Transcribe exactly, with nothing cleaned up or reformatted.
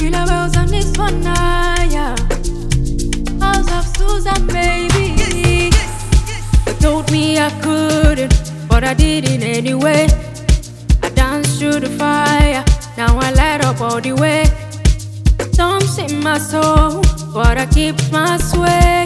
Killer Wells and this one, yeah. House of Susan, baby. They told me I couldn't, but I did it anyway. I danced through the fire, now I light up all the way. Storms in my soul, but I keep my sway.